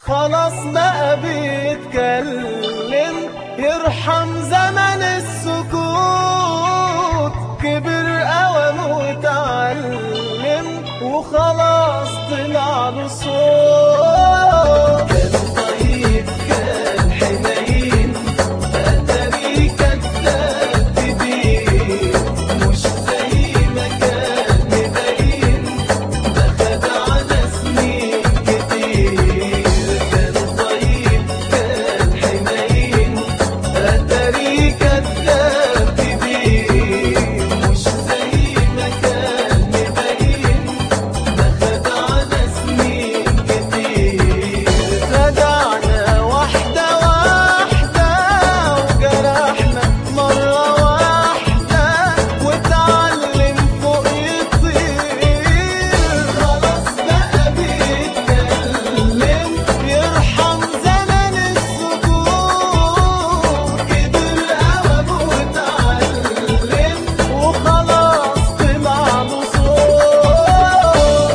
خلاص بقى بيتكلم، يرحم زمن السكوت. كبر قوامه واتعلم، وخلاص طلع له صوت. كان طيب كان حنين، أتاري كداب كبير، مش زي ما كان مبين، ده خدعنا سنين كتير. كان طيب كان حنين، أتاري كداب كبير، مش زي ما كان مبين، ده خدعنا سنين كتير. خدعنا واحدة واحدة، وجرحنا مرة واحدة، واتعلم فوق يطير. خلاص بقى بيتكلم، يرحم زمن السكوت. كبر قوامه واتعلم، وخلاص طلع له صوت.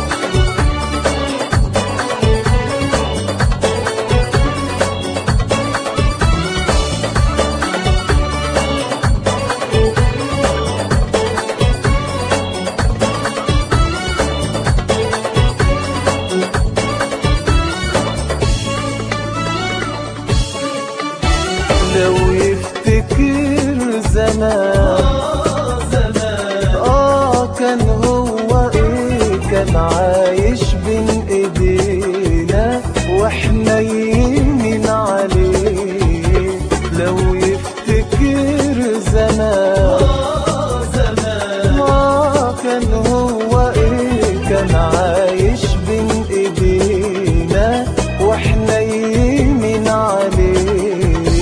لو يفتكر زمان، كان هو ايه، كان عايش بين ايدينا واحنا يمين عليه. لو يفتكر زمان، كان هو ايه، كان عايش بين ايدينا واحنا يمين عليه.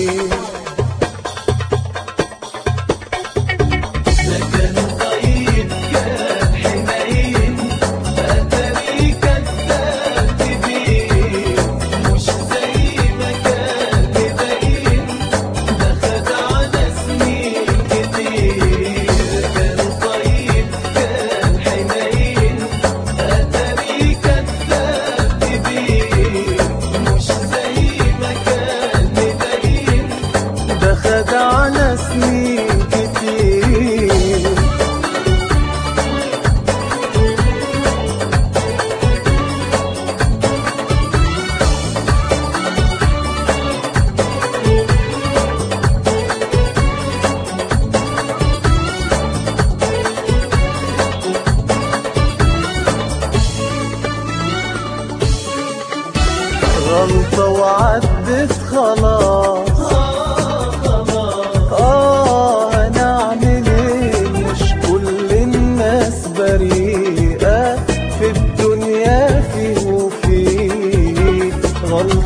ده كان طيب كان حنين، أتاري كداب كبير، مش زي ما كان مبين، ده خدعنا سنين كتير. كان طيب كان حنين، أتاري كداب كبير، مش زي ما كان مبين، ده خدعنا سنين كتير. غلطة وعدت خلاص، هنعمل ايه، مش كل الناس بريئة، في الدنيا فيه وفيه. غلطة